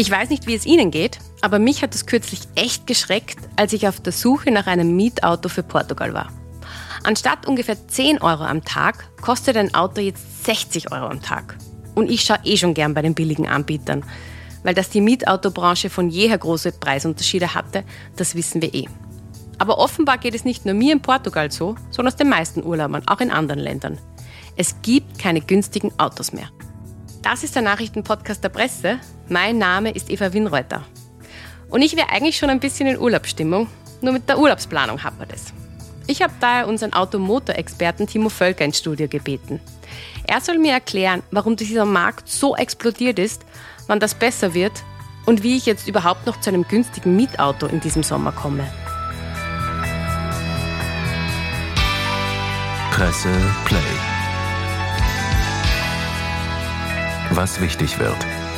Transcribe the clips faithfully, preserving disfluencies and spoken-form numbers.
Ich weiß nicht, wie es Ihnen geht, aber mich hat es kürzlich echt geschreckt, als ich auf der Suche nach einem Mietauto für Portugal war. Anstatt ungefähr zehn Euro am Tag kostet ein Auto jetzt sechzig Euro am Tag. Und ich schaue eh schon gern bei den billigen Anbietern, weil dass die Mietautobranche von jeher große Preisunterschiede hatte, das wissen wir eh. Aber offenbar geht es nicht nur mir in Portugal so, sondern aus den meisten Urlaubern, auch in anderen Ländern. Es gibt keine günstigen Autos mehr. Das ist der Nachrichtenpodcast der Presse. Mein Name ist Eva Winreuter. Und ich wäre eigentlich schon ein bisschen in Urlaubsstimmung, nur mit der Urlaubsplanung hapert es. Ich habe daher unseren Automotor-Experten Timo Völker ins Studio gebeten. Er soll mir erklären, warum dieser Markt so explodiert ist, wann das besser wird und wie ich jetzt überhaupt noch zu einem günstigen Mietauto in diesem Sommer komme. Presse Play. Was wichtig wird.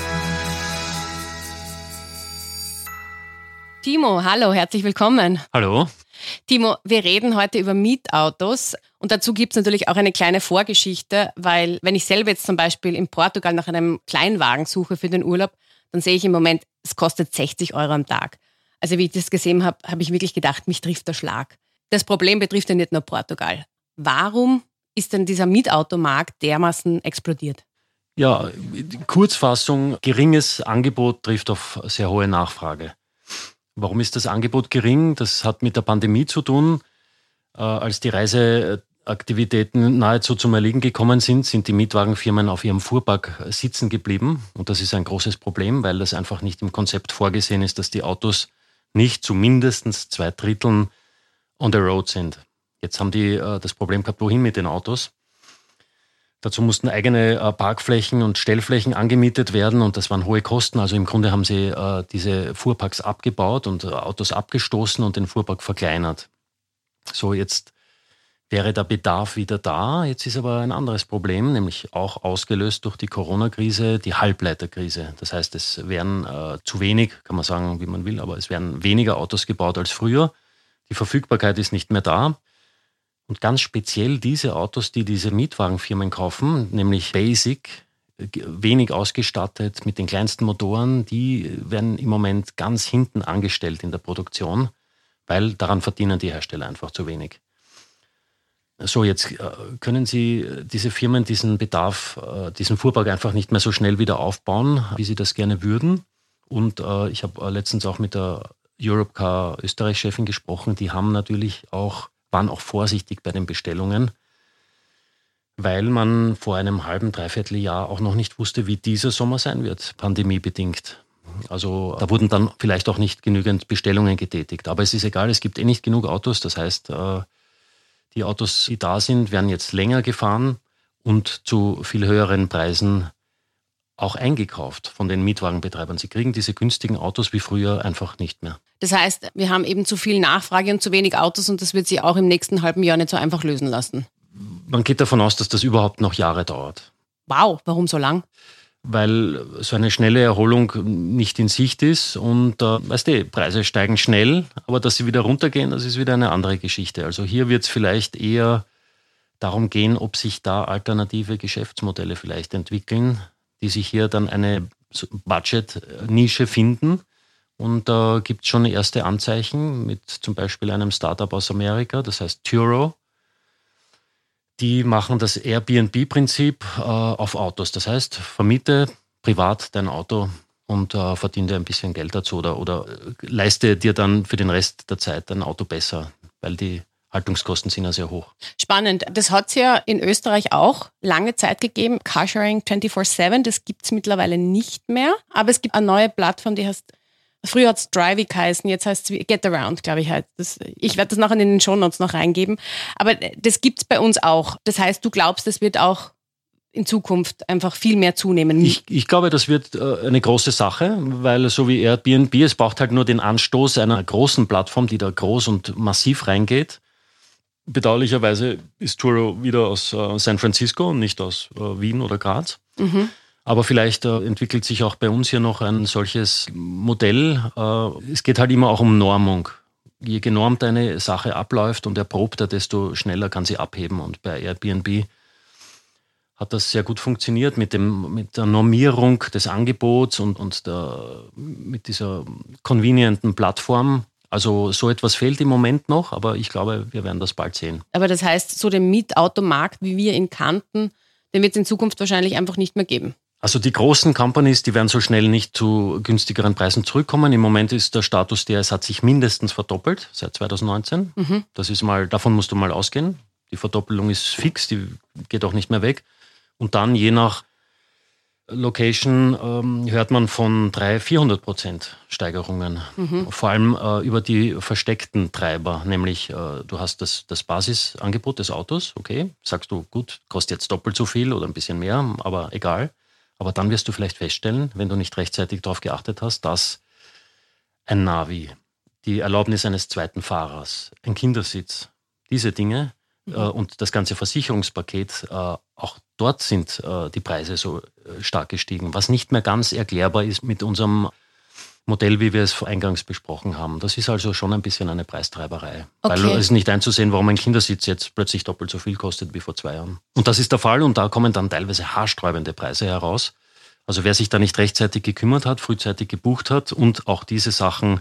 Timo, hallo, herzlich willkommen. Hallo. Timo, wir reden heute über Mietautos und dazu gibt es natürlich auch eine kleine Vorgeschichte, weil wenn ich selber jetzt zum Beispiel in Portugal nach einem Kleinwagen suche für den Urlaub, dann sehe ich im Moment, es kostet sechzig Euro am Tag. Also wie ich das gesehen habe, habe ich wirklich gedacht, mich trifft der Schlag. Das Problem betrifft ja nicht nur Portugal. Warum ist denn dieser Mietautomarkt dermaßen explodiert? Ja, Kurzfassung, geringes Angebot trifft auf sehr hohe Nachfrage. Warum ist das Angebot gering? Das hat mit der Pandemie zu tun. Als die Reiseaktivitäten nahezu zum Erliegen gekommen sind, sind die Mietwagenfirmen auf ihrem Fuhrpark sitzen geblieben. Und das ist ein großes Problem, weil das einfach nicht im Konzept vorgesehen ist, dass die Autos nicht zu mindestens zwei Dritteln on the road sind. Jetzt haben die das Problem gehabt, wohin mit den Autos? Dazu mussten eigene Parkflächen und Stellflächen angemietet werden und das waren hohe Kosten. Also im Grunde haben sie äh, diese Fuhrparks abgebaut und äh, Autos abgestoßen und den Fuhrpark verkleinert. So, jetzt wäre der Bedarf wieder da. Jetzt ist aber ein anderes Problem, nämlich auch ausgelöst durch die Corona-Krise, die Halbleiterkrise. Das heißt, es werden äh, zu wenig, kann man sagen, wie man will, aber es werden weniger Autos gebaut als früher. Die Verfügbarkeit ist nicht mehr da. Und ganz speziell diese Autos, die diese Mietwagenfirmen kaufen, nämlich Basic, wenig ausgestattet mit den kleinsten Motoren, die werden im Moment ganz hinten angestellt in der Produktion, weil daran verdienen die Hersteller einfach zu wenig. So, jetzt können Sie diese Firmen diesen Bedarf, diesen Fuhrpark einfach nicht mehr so schnell wieder aufbauen, wie sie das gerne würden. Und ich habe letztens auch mit der Europcar Österreich-Chefin gesprochen, die haben natürlich auch waren auch vorsichtig bei den Bestellungen, weil man vor einem halben, dreiviertel Jahr auch noch nicht wusste, wie dieser Sommer sein wird, pandemiebedingt. Also da wurden dann vielleicht auch nicht genügend Bestellungen getätigt. Aber es ist egal, es gibt eh nicht genug Autos. Das heißt, die Autos, die da sind, werden jetzt länger gefahren und zu viel höheren Preisen auch eingekauft von den Mietwagenbetreibern. Sie kriegen diese günstigen Autos wie früher einfach nicht mehr. Das heißt, wir haben eben zu viel Nachfrage und zu wenig Autos und das wird sich auch im nächsten halben Jahr nicht so einfach lösen lassen. Man geht davon aus, dass das überhaupt noch Jahre dauert. Wow, warum so lang? Weil so eine schnelle Erholung nicht in Sicht ist und äh, weißt du, Preise steigen schnell, aber dass sie wieder runtergehen, das ist wieder eine andere Geschichte. Also hier wird es vielleicht eher darum gehen, ob sich da alternative Geschäftsmodelle vielleicht entwickeln, die sich hier dann eine Budget-Nische finden. Und da äh, gibt es schon erste Anzeichen mit zum Beispiel einem Startup aus Amerika, das heißt Turo. Die machen das Airbnb-Prinzip äh, auf Autos. Das heißt, vermiete privat dein Auto und äh, verdiene dir ein bisschen Geld dazu oder, oder leiste dir dann für den Rest der Zeit dein Auto besser, weil die Haltungskosten sind ja sehr hoch. Spannend. Das hat es ja in Österreich auch lange Zeit gegeben. Carsharing vierundzwanzig sieben, das gibt es mittlerweile nicht mehr. Aber es gibt eine neue Plattform, die heißt, früher hat es Drivey geheißen, jetzt heißt es Get Around, glaube ich. Halt. Das, ich werde das nachher in den Shownotes noch reingeben. Aber das gibt es bei uns auch. Das heißt, du glaubst, es wird auch in Zukunft einfach viel mehr zunehmen. Ich, ich glaube, das wird äh, eine große Sache, weil so wie Airbnb, es braucht halt nur den Anstoß einer großen Plattform, die da groß und massiv reingeht. Bedauerlicherweise ist Turo wieder aus äh, San Francisco und nicht aus äh, Wien oder Graz. Mhm. Aber vielleicht äh, entwickelt sich auch bei uns hier noch ein solches Modell. Äh, es geht halt immer auch um Normung. Je genormt eine Sache abläuft und erprobter, desto schneller kann sie abheben. Und bei Airbnb hat das sehr gut funktioniert mit, dem, mit der Normierung des Angebots und, und der, mit dieser convenienten Plattform. Also so etwas fehlt im Moment noch, aber ich glaube, wir werden das bald sehen. Aber das heißt, so den Mietautomarkt, wie wir ihn kannten, den wird es in Zukunft wahrscheinlich einfach nicht mehr geben. Also die großen Companies, die werden so schnell nicht zu günstigeren Preisen zurückkommen. Im Moment ist der Status der, es hat sich mindestens verdoppelt seit zwanzig neunzehn. Mhm. Das ist mal, davon musst du mal ausgehen. Die Verdoppelung ist fix, die geht auch nicht mehr weg. Und dann je nach Location ähm, hört man von dreihundert, vierhundert Prozent Steigerungen. Mhm. Vor allem äh, über die versteckten Treiber, nämlich äh, du hast das, das Basisangebot des Autos, okay, sagst du, gut, kostet jetzt doppelt so viel oder ein bisschen mehr, aber egal. Aber dann wirst du vielleicht feststellen, wenn du nicht rechtzeitig darauf geachtet hast, dass ein Navi, die Erlaubnis eines zweiten Fahrers, ein Kindersitz, diese Dinge mhm. äh, und das ganze Versicherungspaket, äh, auch dort sind äh, die Preise so äh, stark gestiegen, was nicht mehr ganz erklärbar ist mit unserem Modell, wie wir es eingangs besprochen haben. Das ist also schon ein bisschen eine Preistreiberei. Okay. Weil es ist nicht einzusehen, warum ein Kindersitz jetzt plötzlich doppelt so viel kostet wie vor zwei Jahren. Und das ist der Fall und da kommen dann teilweise haarsträubende Preise heraus. Also wer sich da nicht rechtzeitig gekümmert hat, frühzeitig gebucht hat und auch diese Sachen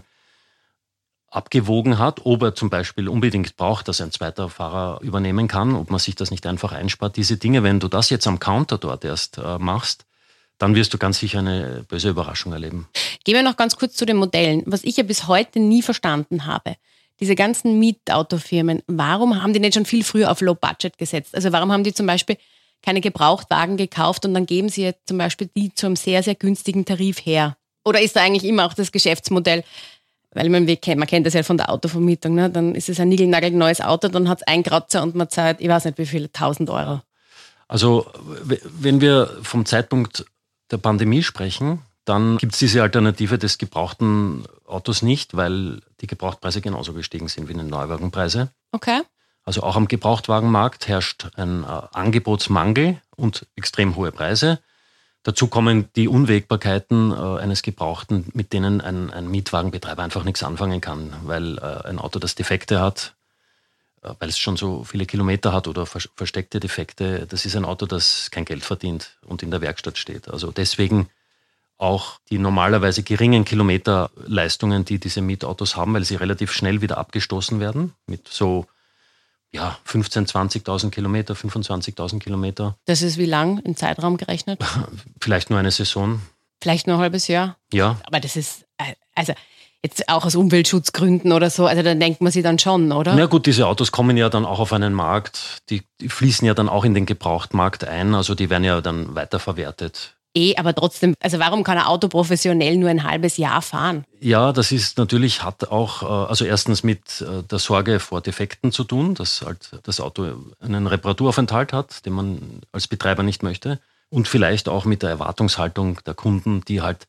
abgewogen hat, ob er zum Beispiel unbedingt braucht, dass ein zweiter Fahrer übernehmen kann, ob man sich das nicht einfach einspart. Diese Dinge, wenn du das jetzt am Counter dort erst äh, machst, dann wirst du ganz sicher eine böse Überraschung erleben. Gehen wir noch ganz kurz zu den Modellen. Was ich ja bis heute nie verstanden habe, diese ganzen Mietautofirmen, warum haben die nicht schon viel früher auf Low Budget gesetzt? Also warum haben die zum Beispiel keine Gebrauchtwagen gekauft und dann geben sie jetzt zum Beispiel die zu einem sehr, sehr günstigen Tarif her? Oder ist da eigentlich immer auch das Geschäftsmodell, weil man, man kennt das ja von der Autovermietung, ne? Dann ist es ein niegelnagelneues Auto, dann hat es einen Kratzer und man zahlt, ich weiß nicht wie viele, tausend Euro. Also wenn wir vom Zeitpunkt der Pandemie sprechen, dann gibt es diese Alternative des gebrauchten Autos nicht, weil die Gebrauchtpreise genauso gestiegen sind wie die Neuwagenpreise. Okay. Also auch am Gebrauchtwagenmarkt herrscht ein äh, Angebotsmangel und extrem hohe Preise. Dazu kommen die Unwägbarkeiten äh, eines Gebrauchten, mit denen ein, ein Mietwagenbetreiber einfach nichts anfangen kann, weil äh, ein Auto, das Defekte hat, äh, weil es schon so viele Kilometer hat oder vers- versteckte Defekte, das ist ein Auto, das kein Geld verdient und in der Werkstatt steht. Also deswegen auch die normalerweise geringen Kilometerleistungen, die diese Mietautos haben, weil sie relativ schnell wieder abgestoßen werden mit so ja, fünfzehntausend, zwanzigtausend Kilometer, fünfundzwanzigtausend Kilometer. Das ist wie lang im Zeitraum gerechnet? Vielleicht nur eine Saison. Vielleicht nur ein halbes Jahr? Ja. Aber das ist, also jetzt auch aus Umweltschutzgründen oder so, also da denkt man sich dann schon, oder? Na gut, diese Autos kommen ja dann auch auf einen Markt, die, die fließen ja dann auch in den Gebrauchtmarkt ein, also die werden ja dann weiterverwertet. Eh, aber trotzdem, also warum kann ein Auto professionell nur ein halbes Jahr fahren? Ja, das ist natürlich, hat auch, also erstens mit der Sorge vor Defekten zu tun, dass halt das Auto einen Reparaturaufenthalt hat, den man als Betreiber nicht möchte. Und vielleicht auch mit der Erwartungshaltung der Kunden, die halt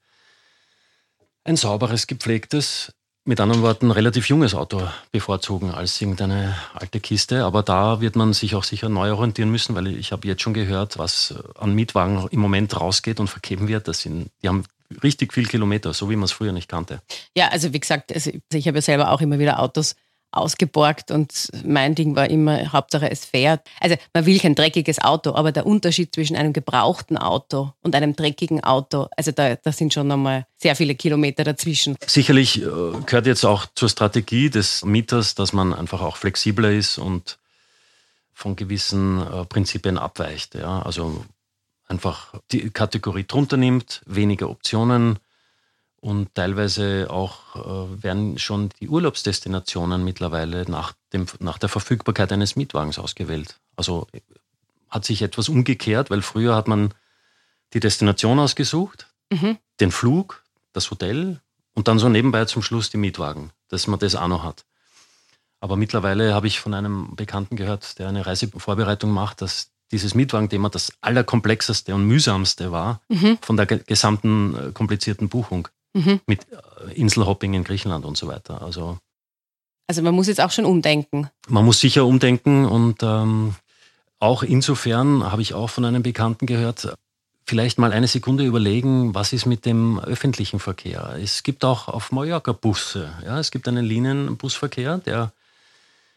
ein sauberes, gepflegtes, mit anderen Worten relativ junges Auto bevorzugen als irgendeine alte Kiste. Aber da wird man sich auch sicher neu orientieren müssen, weil ich habe jetzt schon gehört, was an Mietwagen im Moment rausgeht und vergeben wird. Das sind, die haben richtig viel Kilometer, so wie man es früher nicht kannte. Ja, also wie gesagt, also ich habe ja selber auch immer wieder Autos ausgeborgt und mein Ding war immer, Hauptsache es fährt. Also man will kein dreckiges Auto, aber der Unterschied zwischen einem gebrauchten Auto und einem dreckigen Auto, also da, da sind schon nochmal sehr viele Kilometer dazwischen. Sicherlich äh, gehört jetzt auch zur Strategie des Mieters, dass man einfach auch flexibler ist und von gewissen äh, Prinzipien abweicht. Ja? Also einfach die Kategorie drunter nimmt, weniger Optionen. Und teilweise auch äh, werden schon die Urlaubsdestinationen mittlerweile nach, dem, nach der Verfügbarkeit eines Mietwagens ausgewählt. Also hat sich etwas umgekehrt, weil früher hat man die Destination ausgesucht, mhm. den Flug, das Hotel und dann so nebenbei zum Schluss die Mietwagen, dass man das auch noch hat. Aber mittlerweile habe ich von einem Bekannten gehört, der eine Reisevorbereitung macht, dass dieses Mietwagenthema das allerkomplexeste und mühsamste war mhm. von der gesamten äh, komplizierten Buchung. Mhm. Mit Inselhopping in Griechenland und so weiter. Also, also man muss jetzt auch schon umdenken. Man muss sicher umdenken und ähm, auch insofern habe ich auch von einem Bekannten gehört, vielleicht mal eine Sekunde überlegen, was ist mit dem öffentlichen Verkehr. Es gibt auch auf Mallorca Busse. Ja, es gibt einen Linienbusverkehr, der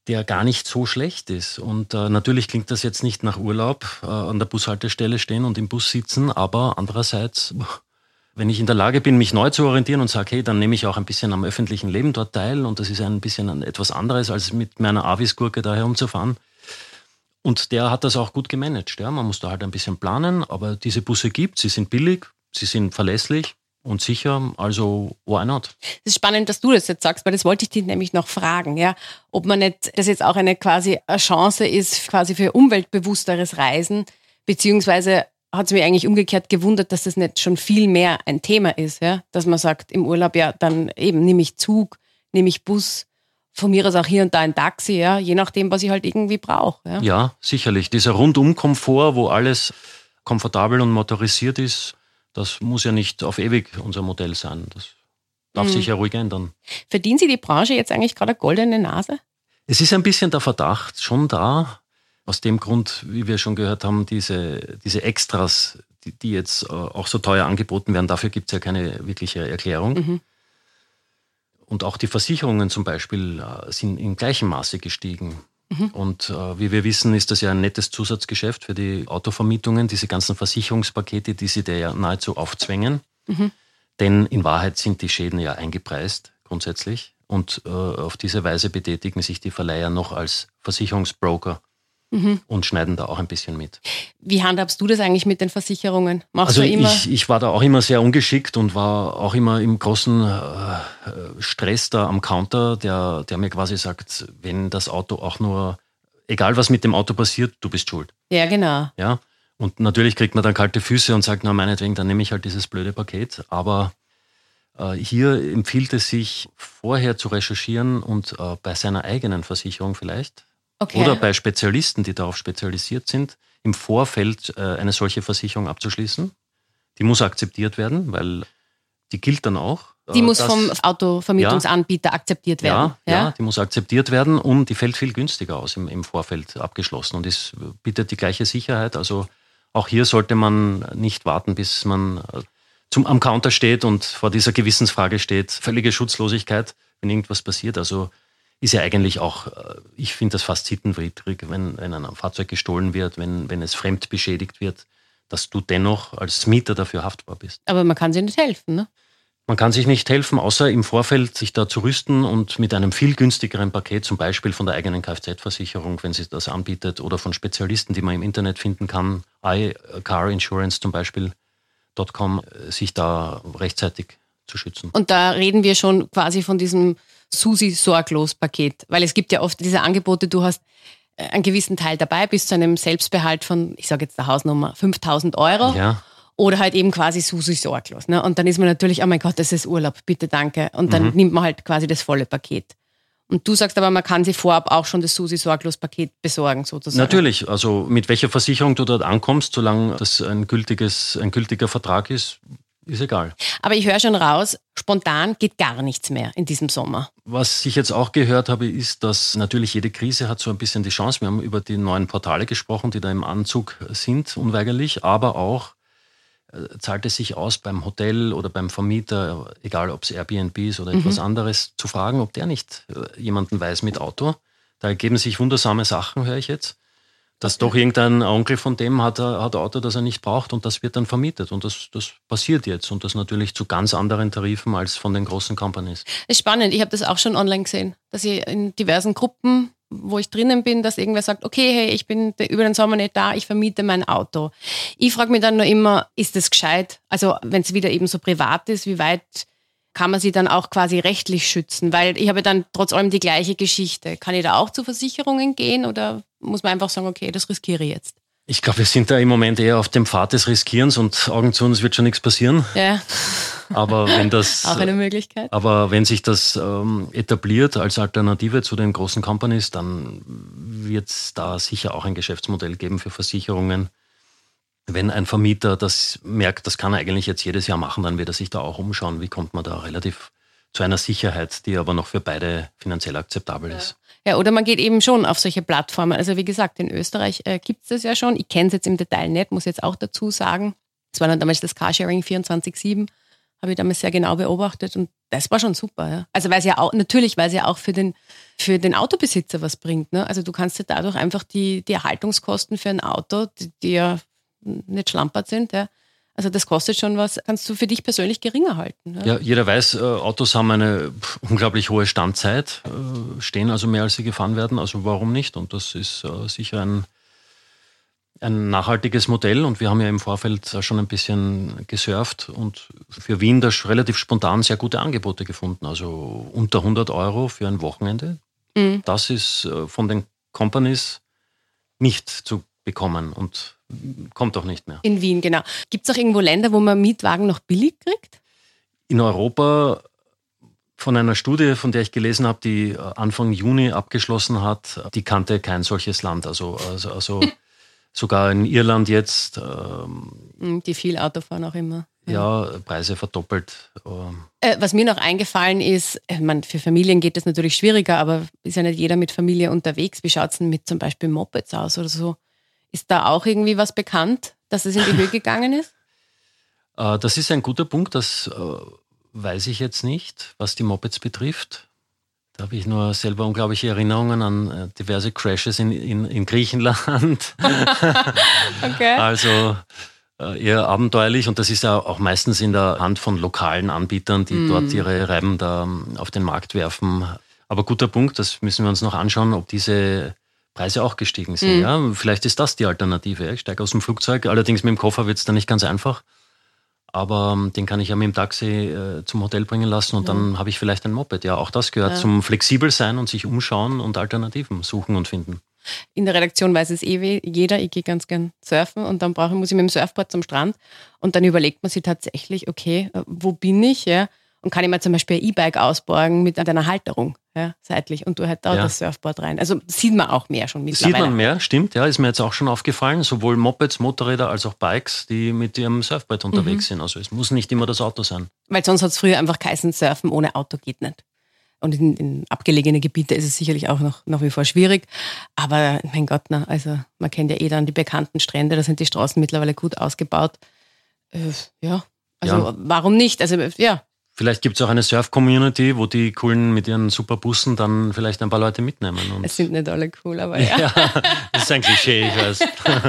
der gar nicht so schlecht ist. Und äh, natürlich klingt das jetzt nicht nach Urlaub, äh, an der Bushaltestelle stehen und im Bus sitzen, aber andererseits, wenn ich in der Lage bin, mich neu zu orientieren und sage, hey, dann nehme ich auch ein bisschen am öffentlichen Leben dort teil und das ist ein bisschen etwas anderes, als mit meiner Avis-Gurke da herumzufahren. Und der hat das auch gut gemanagt. Ja. Man muss da halt ein bisschen planen, aber diese Busse gibt, sie sind billig, sie sind verlässlich und sicher, also why not? Es ist spannend, dass du das jetzt sagst, weil das wollte ich dich nämlich noch fragen, ja, ob man nicht, das jetzt auch eine quasi eine Chance ist, quasi für umweltbewussteres Reisen, beziehungsweise hat es mich eigentlich umgekehrt gewundert, dass das nicht schon viel mehr ein Thema ist, ja, dass man sagt, im Urlaub, ja, dann eben nehme ich Zug, nehme ich Bus, von mir aus auch hier und da ein Taxi, ja, je nachdem, was ich halt irgendwie brauche. Ja. ja, sicherlich. Dieser Rundum-Komfort, wo alles komfortabel und motorisiert ist, das muss ja nicht auf ewig unser Modell sein. Das darf mhm. sich ja ruhig ändern. Verdient Sie die Branche jetzt eigentlich gerade eine goldene Nase? Es ist ein bisschen der Verdacht schon da. Aus dem Grund, wie wir schon gehört haben, diese, diese Extras, die, die jetzt auch so teuer angeboten werden, dafür gibt es ja keine wirkliche Erklärung. Mhm. Und auch die Versicherungen zum Beispiel sind in gleichem Maße gestiegen. Mhm. Und äh, wie wir wissen, ist das ja ein nettes Zusatzgeschäft für die Autovermietungen, diese ganzen Versicherungspakete, die sie dir ja nahezu aufzwängen. Mhm. Denn in Wahrheit sind die Schäden ja eingepreist, grundsätzlich. Und äh, auf diese Weise betätigen sich die Verleiher noch als Versicherungsbroker. Mhm. Und schneiden da auch ein bisschen mit. Wie handhabst du das eigentlich mit den Versicherungen? Machst also du immer? Ich, ich war da auch immer sehr ungeschickt und war auch immer im großen äh, Stress da am Counter, der, der mir quasi sagt, wenn das Auto auch nur, egal was mit dem Auto passiert, du bist schuld. Ja, genau. Ja? Und natürlich kriegt man dann kalte Füße und sagt, na meinetwegen, dann nehme ich halt dieses blöde Paket. Aber äh, hier empfiehlt es sich, vorher zu recherchieren und äh, bei seiner eigenen Versicherung vielleicht, okay, oder bei Spezialisten, die darauf spezialisiert sind, im Vorfeld äh, eine solche Versicherung abzuschließen. Die muss akzeptiert werden, weil die gilt dann auch. Die äh, muss dass, vom Autovermietungsanbieter ja, akzeptiert werden. Ja, ja? ja, die muss akzeptiert werden und die fällt viel günstiger aus im, im Vorfeld abgeschlossen und es bietet die gleiche Sicherheit. Also auch hier sollte man nicht warten, bis man zum, am Counter steht und vor dieser Gewissensfrage steht. Völlige Schutzlosigkeit, wenn irgendwas passiert. Also ist ja eigentlich auch, ich finde das fast sittenwidrig, wenn, wenn ein Fahrzeug gestohlen wird, wenn, wenn es fremd beschädigt wird, dass du dennoch als Mieter dafür haftbar bist. Aber man kann sich nicht helfen, ne? Man kann sich nicht helfen, außer im Vorfeld sich da zu rüsten und mit einem viel günstigeren Paket, zum Beispiel von der eigenen Kfz-Versicherung, wenn sie das anbietet, oder von Spezialisten, die man im Internet finden kann, iCarInsurance zum Beispiel, .com, sich da rechtzeitig zu schützen. Und da reden wir schon quasi von diesem Susi-Sorglos-Paket, weil es gibt ja oft diese Angebote, du hast einen gewissen Teil dabei, bis zu einem Selbstbehalt von, ich sage jetzt der Hausnummer, fünftausend Euro. Ja. Oder halt eben quasi Susi-Sorglos. Ne? Und dann ist man natürlich, oh mein Gott, das ist Urlaub, bitte danke. Und dann mhm. nimmt man halt quasi das volle Paket. Und du sagst aber, man kann sich vorab auch schon das Susi-Sorglos-Paket besorgen, sozusagen. Natürlich, also mit welcher Versicherung du dort ankommst, solange das ein, gültiges, ein gültiger Vertrag ist, ist egal. Aber ich höre schon raus, spontan geht gar nichts mehr in diesem Sommer. Was ich jetzt auch gehört habe, ist, dass natürlich jede Krise hat so ein bisschen die Chance. Wir haben über die neuen Portale gesprochen, die da im Anzug sind, unweigerlich, aber auch äh, zahlt es sich aus, beim Hotel oder beim Vermieter, egal ob es Airbnb ist oder etwas mhm. anderes, zu fragen, ob der nicht äh, jemanden weiß mit Auto. Da ergeben sich wundersame Sachen, höre ich jetzt. Dass okay. doch irgendein Onkel von dem hat ein Auto, das er nicht braucht und das wird dann vermietet. Und das, das passiert jetzt und das natürlich zu ganz anderen Tarifen als von den großen Companies. Das ist spannend. Ich habe das auch schon online gesehen, dass ich in diversen Gruppen, wo ich drinnen bin, dass irgendwer sagt, okay, hey, ich bin über den Sommer nicht da, ich vermiete mein Auto. Ich frage mich dann nur immer, ist das gescheit? Also wenn es wieder eben so privat ist, wie weit kann man sie dann auch quasi rechtlich schützen? Weil ich habe dann trotz allem die gleiche Geschichte. Kann ich da auch zu Versicherungen gehen oder muss man einfach sagen, okay, das riskiere ich jetzt? Ich glaube, wir sind da im Moment eher auf dem Pfad des Riskierens und Augen zu, es wird schon nichts passieren. Ja. Aber wenn das, auch eine Möglichkeit. Aber wenn sich das ähm, etabliert als Alternative zu den großen Companies, dann wird es da sicher auch ein Geschäftsmodell geben für Versicherungen. Wenn ein Vermieter das merkt, das kann er eigentlich jetzt jedes Jahr machen, dann wird er sich da auch umschauen, wie kommt man da relativ zu einer Sicherheit, die aber noch für beide finanziell akzeptabel ist. Ja, oder man geht eben schon auf solche Plattformen. Also wie gesagt, in Österreich äh, gibt es das ja schon. Ich kenne es jetzt im Detail nicht, muss jetzt auch dazu sagen. Es war dann damals das Carsharing vierundzwanzig sieben, habe ich damals sehr genau beobachtet und Das war schon super, ja. Also weil es ja auch, natürlich, weil es ja auch für den, für den Autobesitzer was bringt. Ne? Also du kannst ja dadurch einfach die, die Erhaltungskosten für ein Auto, die, die ja nicht schlampert sind, ja. Also das kostet schon was, kannst du für dich persönlich geringer halten. Ja, ja jeder weiß, äh, Autos haben eine pff, unglaublich hohe Standzeit, äh, stehen also mehr, als sie gefahren werden. Also warum nicht? Und das ist äh, sicher ein Ein nachhaltiges Modell und wir haben ja im Vorfeld schon ein bisschen gesurft und für Wien da relativ spontan sehr gute Angebote gefunden. Also unter hundert Euro für ein Wochenende. Mhm. Das ist von den Companies nicht zu bekommen und kommt auch nicht mehr. In Wien, genau. Gibt es auch irgendwo Länder, wo man Mietwagen noch billig kriegt? In Europa von einer Studie, von der ich gelesen habe, die Anfang Juni abgeschlossen hat, die kannte kein solches Land. Also, also, also sogar in Irland jetzt. Ähm, die viel Auto fahren auch immer. Ja, ja Preise verdoppelt. Äh, was mir noch eingefallen ist, ich meine, für Familien geht das natürlich schwieriger, aber ist ja nicht jeder mit Familie unterwegs. Wie schaut es denn mit zum Beispiel Mopeds aus oder so? Ist da auch irgendwie was bekannt, dass es in die Höhe gegangen ist? äh, das ist ein guter Punkt, das äh, weiß ich jetzt nicht, was die Mopeds betrifft. Da habe ich nur selber unglaubliche Erinnerungen an diverse Crashes in, in, in Griechenland. Okay. Also äh, eher abenteuerlich und das ist ja auch meistens in der Hand von lokalen Anbietern, die mm. dort ihre Reiben da auf den Markt werfen. Aber guter Punkt, das müssen wir uns noch anschauen, ob diese Preise auch gestiegen sind. Mm. Ja, vielleicht ist das die Alternative. Ich steige aus dem Flugzeug, allerdings mit dem Koffer wird es dann nicht ganz einfach. Aber den kann ich ja mit dem Taxi äh, zum Hotel bringen lassen und ja. dann habe ich vielleicht ein Moped. Ja, auch das gehört ja. zum flexibel sein und sich umschauen und Alternativen suchen und finden. In der Redaktion weiß es eh jeder, ich gehe ganz gern surfen und dann brauche ich, muss ich mit dem Surfboard zum Strand und dann überlegt man sich tatsächlich, okay, wo bin ich, ja? Und kann ich mir zum Beispiel ein E-Bike ausborgen mit einer Halterung, ja, seitlich und du halt da ja. das Surfboard rein. Also sieht man auch mehr schon mittlerweile. Sieht man mehr, stimmt, ja, ist mir jetzt auch schon aufgefallen, sowohl Mopeds, Motorräder als auch Bikes, die mit ihrem Surfboard unterwegs mhm. sind. Also es muss nicht immer das Auto sein. Weil sonst hat es früher einfach geheißen, Surfen ohne Auto geht nicht. Und in, in abgelegene Gebiete ist es sicherlich auch noch, noch wie vor schwierig. Aber mein Gott, na, also man kennt ja eh dann die bekannten Strände, da sind die Straßen mittlerweile gut ausgebaut. Äh, ja, also ja. warum nicht? Also ja. Vielleicht gibt es auch eine Surf-Community, wo die Coolen mit ihren super Bussen dann vielleicht ein paar Leute mitnehmen. Und es sind nicht alle cool, aber ja. ja das ist ein Klischee, ich weiß.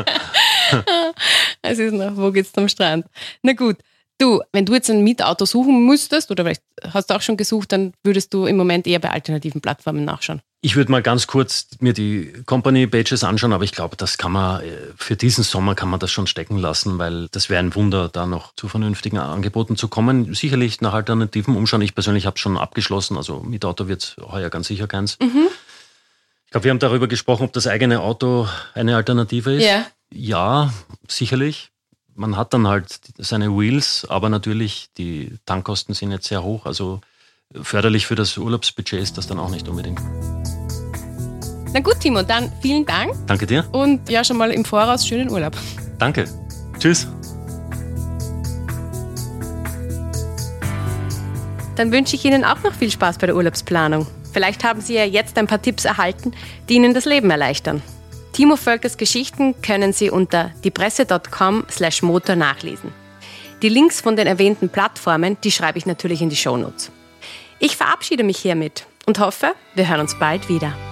Es ist noch, wo geht's zum Strand? Na gut, du, wenn du jetzt ein Mietauto suchen müsstest, oder vielleicht hast du auch schon gesucht, dann würdest du im Moment eher bei alternativen Plattformen nachschauen. Ich würde mal ganz kurz mir die Company-Pages anschauen, aber ich glaube, das kann man, für diesen Sommer kann man das schon stecken lassen, weil das wäre ein Wunder, da noch zu vernünftigen Angeboten zu kommen. Sicherlich nach Alternativen umschauen. Ich persönlich habe es schon abgeschlossen, also Mietauto wird es heuer ganz sicher keins. Mhm. Ich glaube, wir haben darüber gesprochen, ob das eigene Auto eine Alternative ist. Ja. Ja, sicherlich. Man hat dann halt seine Wheels, aber natürlich die Tankkosten sind jetzt sehr hoch, also förderlich für das Urlaubsbudget ist das dann auch nicht unbedingt. Na gut, Timo, dann vielen Dank. Danke dir. Und ja, schon mal im Voraus schönen Urlaub. Danke. Tschüss. Dann wünsche ich Ihnen auch noch viel Spaß bei der Urlaubsplanung. Vielleicht haben Sie ja jetzt ein paar Tipps erhalten, die Ihnen das Leben erleichtern. Timo Völkers Geschichten können Sie unter diepresse punkt com slash motor nachlesen. Die Links von den erwähnten Plattformen, die schreibe ich natürlich in die Shownotes. Ich verabschiede mich hiermit und hoffe, wir hören uns bald wieder.